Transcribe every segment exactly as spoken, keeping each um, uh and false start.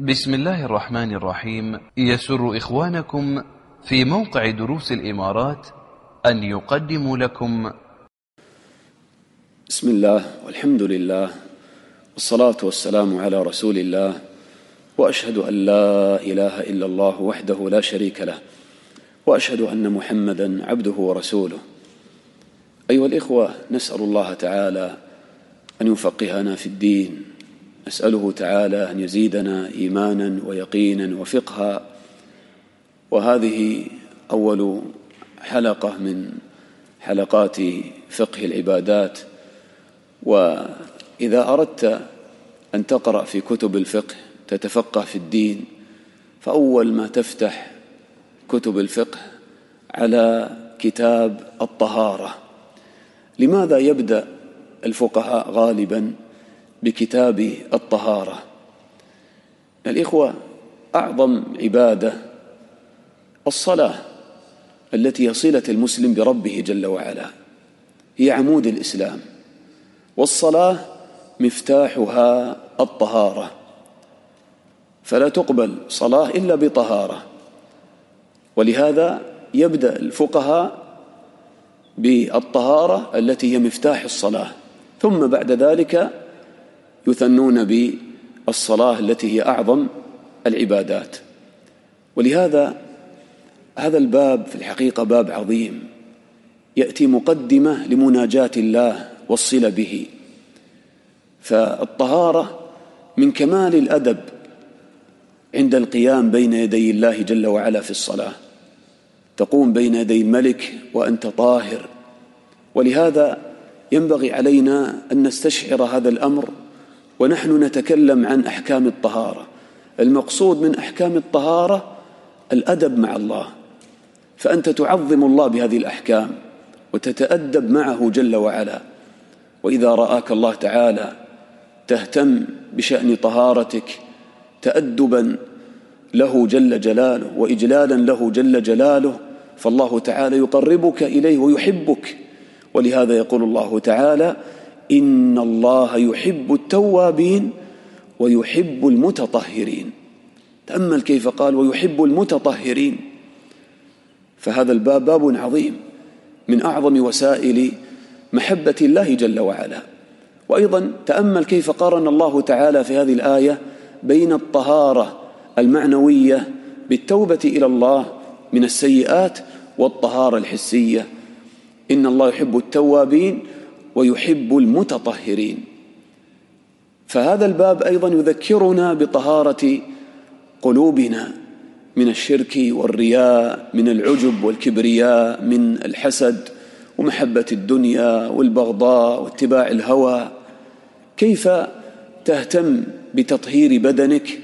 بسم الله الرحمن الرحيم. يسر إخوانكم في موقع دروس الإمارات أن يقدموا لكم بسم الله والحمد لله والصلاة والسلام على رسول الله، وأشهد أن لا إله إلا الله وحده لا شريك له، وأشهد أن محمدا عبده ورسوله. أيها الإخوة، نسأل الله تعالى أن يفقهنا في الدين، نسأله تعالى أن يزيدنا إيمانا ويقينا وفقها. وهذه أول حلقة من حلقات فقه العبادات. وإذا أردت أن تقرأ في كتب الفقه تتفقه في الدين، فأول ما تفتح كتب الفقه على كتاب الطهارة. لماذا يبدأ الفقهاء غالبا بكتاب الطهارة؟ الإخوة، أعظم عبادة الصلاة التي يصلة المسلم بربه جل وعلا، هي عمود الإسلام، والصلاة مفتاحها الطهارة، فلا تقبل صلاة إلا بطهارة. ولهذا يبدأ الفقهاء بالطهارة التي هي مفتاح الصلاة، ثم بعد ذلك يثنون بالصلاة التي هي أعظم العبادات. ولهذا هذا الباب في الحقيقة باب عظيم، يأتي مقدمة لمناجاة الله والصلة به. فالطهارة من كمال الأدب عند القيام بين يدي الله جل وعلا في الصلاة، تقوم بين يدي الملك وأنت طاهر. ولهذا ينبغي علينا أن نستشعر هذا الأمر ونحن نتكلم عن أحكام الطهارة. المقصود من أحكام الطهارة الأدب مع الله، فأنت تعظم الله بهذه الأحكام وتتأدب معه جل وعلا. وإذا رآك الله تعالى تهتم بشأن طهارتك تأدبا له جل جلاله وإجلالا له جل جلاله، فالله تعالى يقربك إليه ويحبك. ولهذا يقول الله تعالى: إن الله يحب التوابين ويحب المتطهرين. تأمل كيف قال ويحب المتطهرين. فهذا الباب باب عظيم من أعظم وسائل محبة الله جل وعلا. وأيضا تأمل كيف قارن الله تعالى في هذه الآية بين الطهارة المعنوية بالتوبة إلى الله من السيئات والطهارة الحسية. إن الله يحب التوابين ويحب المتطهرين. فهذا الباب أيضا يذكرنا بطهارة قلوبنا من الشرك والرياء، من العجب والكبرياء، من الحسد ومحبة الدنيا والبغضاء واتباع الهوى. كيف تهتم بتطهير بدنك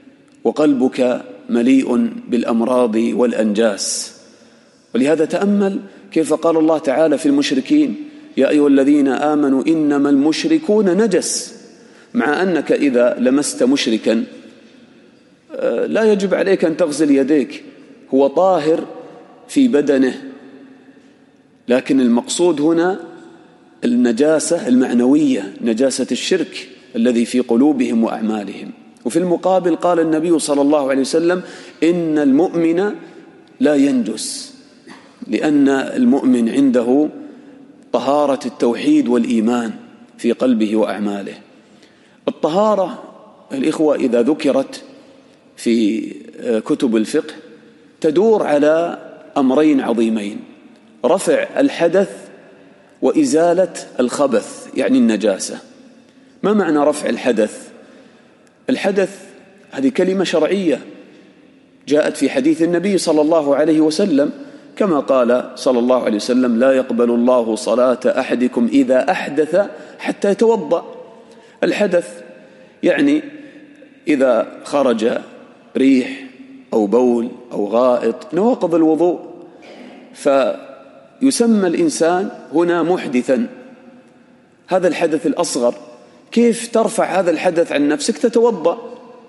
وقلبك مليء بالأمراض والأنجاس؟ ولهذا تأمل كيف قال الله تعالى في المشركين: يا أيها الذين آمنوا إنما المشركون نجس، مع أنك إذا لمست مشركا لا يجب عليك أن تغسل يديك، هو طاهر في بدنه، لكن المقصود هنا النجاسة المعنوية، نجاسة الشرك الذي في قلوبهم وأعمالهم. وفي المقابل قال النبي صلى الله عليه وسلم: إن المؤمن لا ينجس، لأن المؤمن عنده طهارة التوحيد والإيمان في قلبه وأعماله. الطهارة الإخوة إذا ذكرت في كتب الفقه تدور على أمرين عظيمين: رفع الحدث وإزالة الخبث، يعني النجاسة. ما معنى رفع الحدث؟ الحدث هذه كلمة شرعية جاءت في حديث النبي صلى الله عليه وسلم، كما قال صلى الله عليه وسلم: لا يقبل الله صلاة أحدكم إذا أحدث حتى يتوضأ. الحدث يعني إذا خرج ريح أو بول أو غائط، نواقض الوضوء، فيسمى الإنسان هنا محدثا. هذا الحدث الأصغر. كيف ترفع هذا الحدث عن نفسك؟ تتوضأ.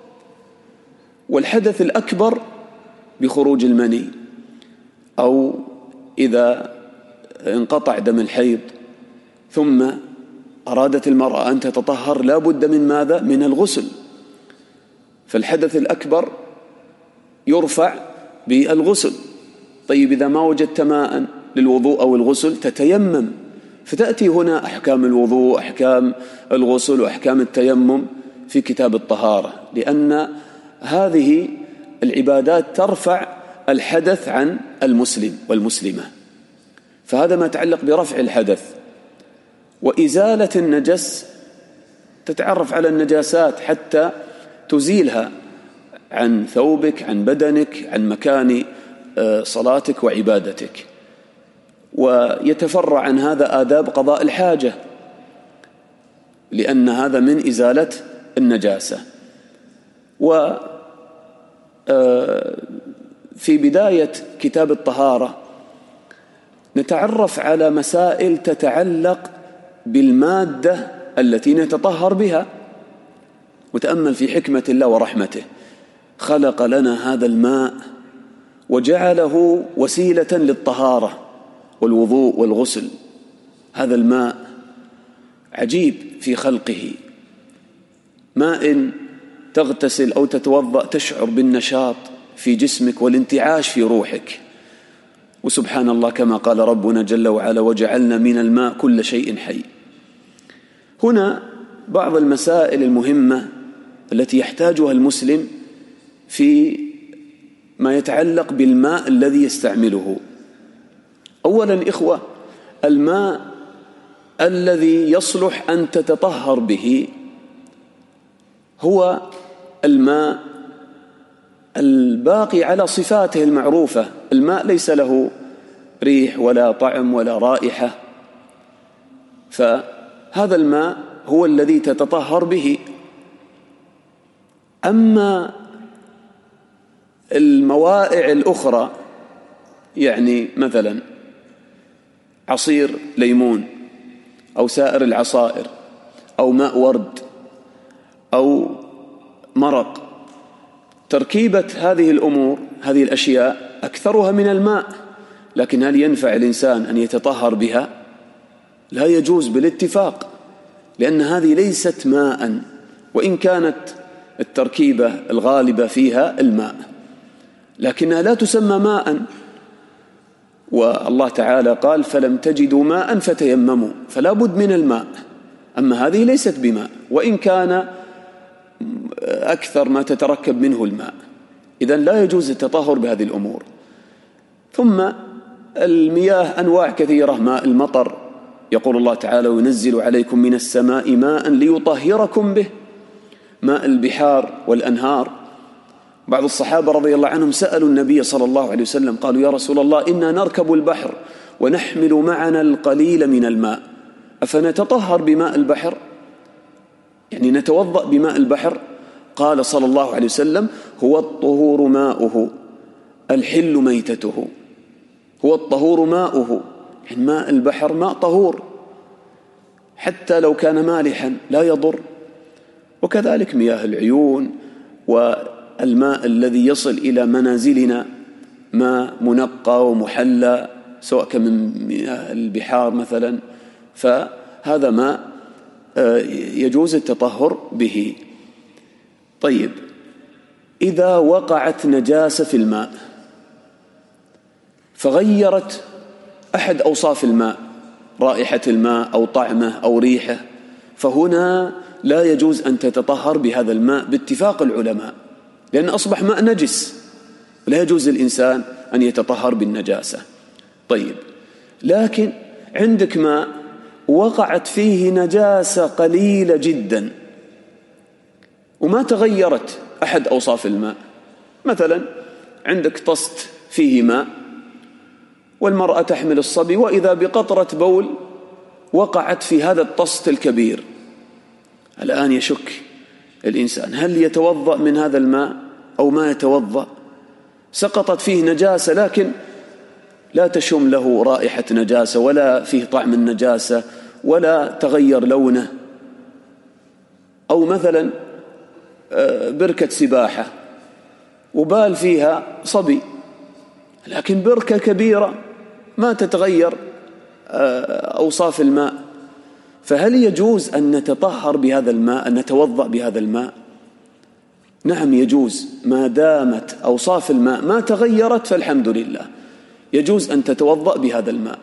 والحدث الأكبر بخروج المني، أو إذا انقطع دم الحيض ثم أرادت المرأة أن تتطهر لا بد من ماذا؟ من الغسل. فالحدث الأكبر يرفع بالغسل. طيب إذا ما وجدت ماء للوضوء أو الغسل تتيمم، فتأتي هنا أحكام الوضوء، أحكام الغسل، وأحكام التيمم في كتاب الطهارة، لأن هذه العبادات ترفع الحدث عن المسلم والمسلمة. فهذا ما يتعلق برفع الحدث. وإزالة النجس، تتعرف على النجاسات حتى تزيلها عن ثوبك، عن بدنك، عن مكان صلاتك وعبادتك. ويتفرع عن هذا آداب قضاء الحاجة، لأن هذا من إزالة النجاسة. وفي بداية كتاب الطهارة نتعرف على مسائل تتعلق بالمادة التي نتطهر بها. وتأمل في حكمة الله ورحمته، خلق لنا هذا الماء وجعله وسيلة للطهارة والوضوء والغسل. هذا الماء عجيب في خلقه، ماء تغتسل أو تتوضأ تشعر بالنشاط في جسمك والانتعاش في روحك. وسبحان الله كما قال ربنا جل وعلا: وجعلنا من الماء كل شيء حي. هنا بعض المسائل المهمة التي يحتاجها المسلم في ما يتعلق بالماء الذي يستعمله. أولا إخوة، الماء الذي يصلح أن تتطهر به هو الماء الباقي على صفاته المعروفة. الماء ليس له ريح ولا طعم ولا رائحة، فهذا الماء هو الذي تتطهر به. أما الموائع الأخرى، يعني مثلا عصير ليمون أو سائر العصائر أو ماء ورد أو مرق، تركيبة هذه الأمور، هذه الأشياء أكثرها من الماء، لكن هل ينفع الإنسان أن يتطهر بها؟ لا يجوز بالاتفاق، لأن هذه ليست ماء، وإن كانت التركيبة الغالبة فيها الماء، لكنها لا تسمى ماء. والله تعالى قال: فلم تجدوا ماء فتيمموا، فلا بد من الماء. أما هذه ليست بماء، وإن كان أكثر ما تتركب منه الماء. إذن لا يجوز التطهر بهذه الأمور. ثم المياه أنواع كثيرة. ماء المطر، يقول الله تعالى: وينزل عليكم من السماء ماء ليطهركم به. ماء البحار والأنهار، بعض الصحابة رضي الله عنهم سألوا النبي صلى الله عليه وسلم، قالوا: يا رسول الله، إنا نركب البحر ونحمل معنا القليل من الماء، أفنتطهر بماء البحر؟ يعني نتوضأ بماء البحر؟ قال صلى الله عليه وسلم: هو الطهور ماؤه الحل ميتته. هو الطهور ماؤه، يعني ماء البحر ماء طهور، حتى لو كان مالحا لا يضر. وكذلك مياه العيون والماء الذي يصل إلى منازلنا، ماء منقى ومحلى، سواء كان من مياه البحار مثلا، فهذا ماء يجوز التطهر به. طيب، إذا وقعت نجاسة في الماء فغيرت أحد أوصاف الماء، رائحة الماء أو طعمه أو ريحه، فهنا لا يجوز أن تتطهر بهذا الماء باتفاق العلماء، لأن أصبح ماء نجس، لا يجوز للإنسان أن يتطهر بالنجاسة. طيب، لكن عندك ماء وقعت فيه نجاسة قليلة جدا وما تغيرت أحد أوصاف الماء. مثلا عندك طست فيه ماء والمرأة تحمل الصبي، وإذا بقطرة بول وقعت في هذا الطست الكبير. الآن يشك الإنسان هل يتوضأ من هذا الماء أو ما يتوضأ؟ سقطت فيه نجاسة لكن لا تشم له رائحة نجاسة ولا فيه طعم النجاسة ولا تغير لونه. أو مثلا بركة سباحة وبال فيها صبي، لكن بركة كبيرة ما تتغير أوصاف الماء، فهل يجوز أن نتطهر بهذا الماء، أن نتوضأ بهذا الماء؟ نعم يجوز ما دامت أوصاف الماء ما تغيرت فالحمد لله، يجوز أن تتوضأ بهذا الماء.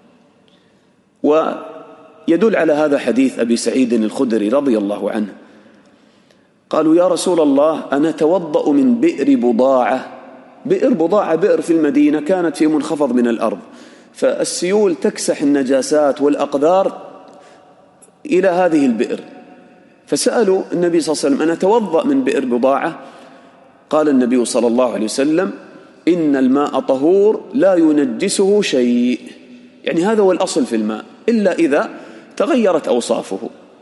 ويدل على هذا حديث أبي سعيد الخدري رضي الله عنه، قالوا يا رسول الله أنا توضأ من بئر بضاعة. بئر بضاعة بئر في المدينة كانت في منخفض من الأرض، فالسيول تكسح النجاسات والأقذار إلى هذه البئر، فسألوا النبي صلى الله عليه وسلم أنا توضأ من بئر بضاعة؟ قال النبي صلى الله عليه وسلم إن الماء طهور لا ينجسه شيء، يعني هذا هو الأصل في الماء إلا إذا تغيرت أوصافه.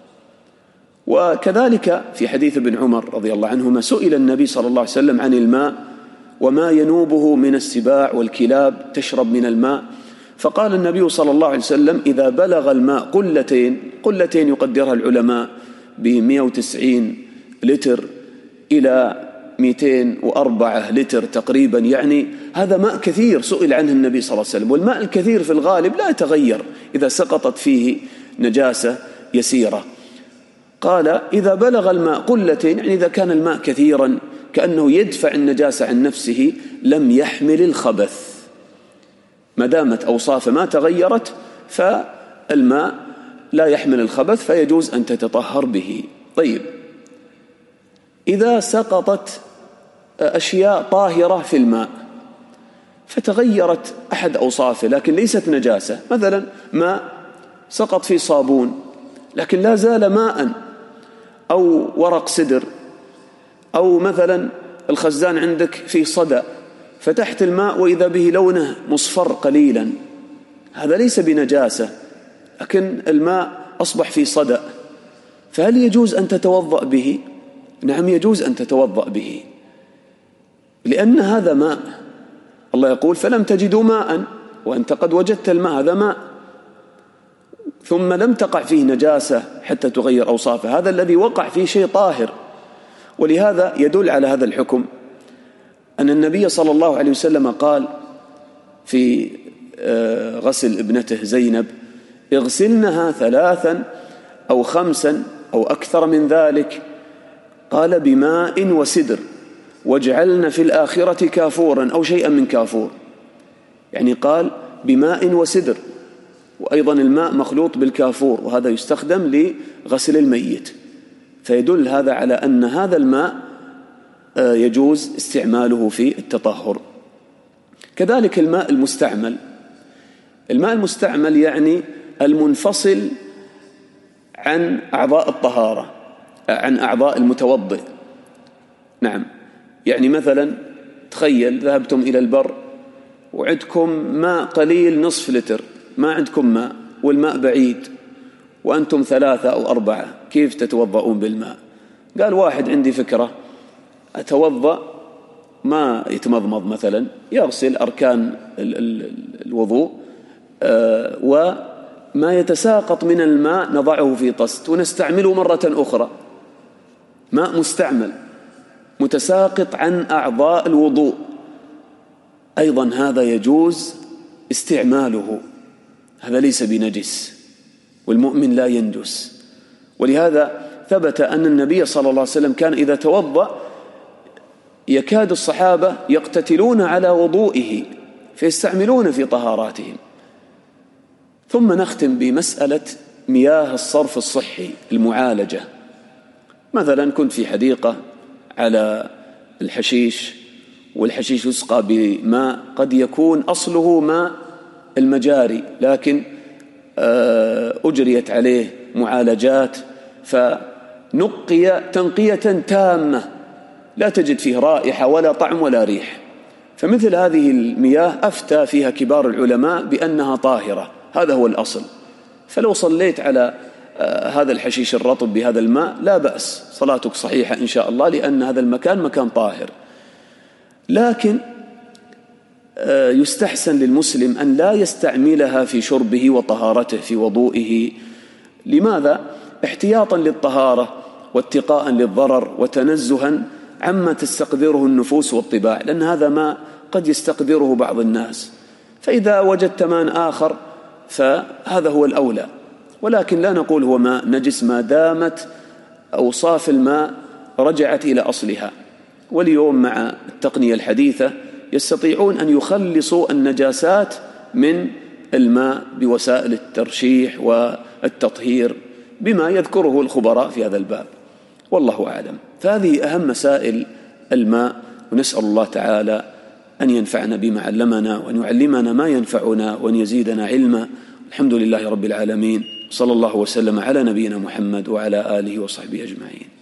وكذلك في حديث ابن عمر رضي الله عنهما سئل النبي صلى الله عليه وسلم عن الماء وما ينوبه من السباع والكلاب تشرب من الماء، فقال النبي صلى الله عليه وسلم إذا بلغ الماء قلتين، قلتين يقدرها العلماء بمئة وتسعين لتر إلى مئتين وأربعة لتر تقريبا، يعني هذا ماء كثير سئل عنه النبي صلى الله عليه وسلم. والماء الكثير في الغالب لا يتغير إذا سقطت فيه نجاسة يسيرة. قال إذا بلغ الماء قلتين، يعني إذا كان الماء كثيرا كأنه يدفع النجاسة عن نفسه لم يحمل الخبث، ما دامت أوصافه ما تغيرت فالماء لا يحمل الخبث فيجوز أن تتطهر به. طيب إذا سقطت أشياء طاهرة في الماء فتغيرت أحد أوصافه لكن ليست نجاسة، مثلا ماء سقط فيه صابون لكن لا زال ماء، أو ورق سدر، أو مثلا الخزان عندك فيه صدأ فتحت الماء وإذا به لونه مصفر قليلا، هذا ليس بنجاسة لكن الماء أصبح فيه صدأ، فهل يجوز أن تتوضأ به؟ نعم يجوز أن تتوضأ به، لأن هذا ماء. الله يقول فلم تجدوا ماء وأنت قد وجدت الماء، هذا ماء ثم لم تقع فيه نجاسة حتى تغير أوصافه، هذا الذي وقع فيه شيء طاهر. ولهذا يدل على هذا الحكم أن النبي صلى الله عليه وسلم قال في غسل ابنته زينب اغسلنها ثلاثا أو خمسا أو أكثر من ذلك، قال بماء وسدر واجعلن في الآخرة كافورا أو شيئا من كافور، يعني قال بماء وسدر، وأيضا الماء مخلوط بالكافور وهذا يستخدم لغسل الميت، فيدل هذا على أن هذا الماء يجوز استعماله في التطهر. كذلك الماء المستعمل، الماء المستعمل يعني المنفصل عن أعضاء الطهارة، عن أعضاء المتوضئ. نعم، يعني مثلا تخيل ذهبتم إلى البر وعندكم ماء قليل نصف لتر، ما عندكم ماء والماء بعيد وأنتم ثلاثة أو أربعة، كيف تتوضؤون بالماء؟ قال واحد عندي فكرة، أتوضأ ما يتمضمض مثلا، يغسل أركان الوضوء وما يتساقط من الماء نضعه في طست ونستعمله مرة أخرى، ماء مستعمل متساقط عن أعضاء الوضوء، أيضا هذا يجوز استعماله، هذا ليس بنجس والمؤمن لا ينجس. ولهذا ثبت أن النبي صلى الله عليه وسلم كان إذا توضأ يكاد الصحابة يقتتلون على وضوئه فيستعملون في طهاراتهم. ثم نختم بمسألة مياه الصرف الصحي المعالجة. مثلا كنت في حديقة على الحشيش والحشيش يسقى بماء قد يكون أصله ماء المجاري لكن أجريت عليه معالجات فنقي تنقية تامة لا تجد فيه رائحة ولا طعم ولا ريح، فمثل هذه المياه أفتى فيها كبار العلماء بأنها طاهرة، هذا هو الأصل. فلو صليت على هذا الحشيش الرطب بهذا الماء لا بأس، صلاتك صحيحة إن شاء الله، لأن هذا المكان مكان طاهر. لكن يستحسن للمسلم أن لا يستعملها في شربه وطهارته في وضوئه. لماذا؟ احتياطا للطهارة واتقاء للضرر وتنزها عما تستقدره النفوس والطباع، لأن هذا ما قد يستقدره بعض الناس، فإذا وجدت ماء آخر فهذا هو الأولى. ولكن لا نقول هو ماء نجس ما دامت أوصاف الماء رجعت إلى أصلها. واليوم مع التقنية الحديثة يستطيعون أن يخلصوا النجاسات من الماء بوسائل الترشيح والتطهير بما يذكره الخبراء في هذا الباب، والله أعلم. فهذه أهم مسائل الماء، ونسأل الله تعالى أن ينفعنا بما علمنا وأن يعلمنا ما ينفعنا وأن يزيدنا علما. الحمد لله رب العالمين، صلى الله وسلم على نبينا محمد وعلى آله وصحبه أجمعين.